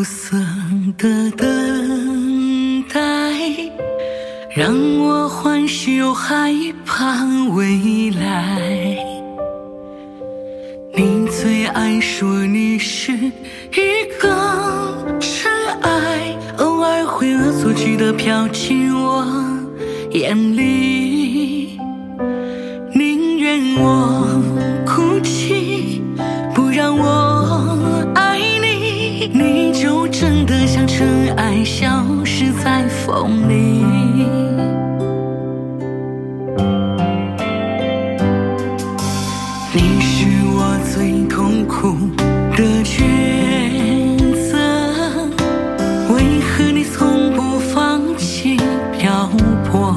苦涩的等待，让我欢喜又害怕未来。你最爱说你是一个尘埃，偶尔会恶作剧地飘进我眼里，宁愿我哭泣，不让我爱你，你就真的像尘埃消失在风里。你是我最痛苦的抉择，为何你从不放弃漂泊？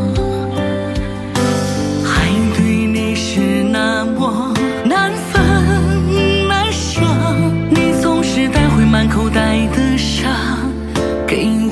爱对你是那么难分难舍，你总是带回满口袋的沙给我。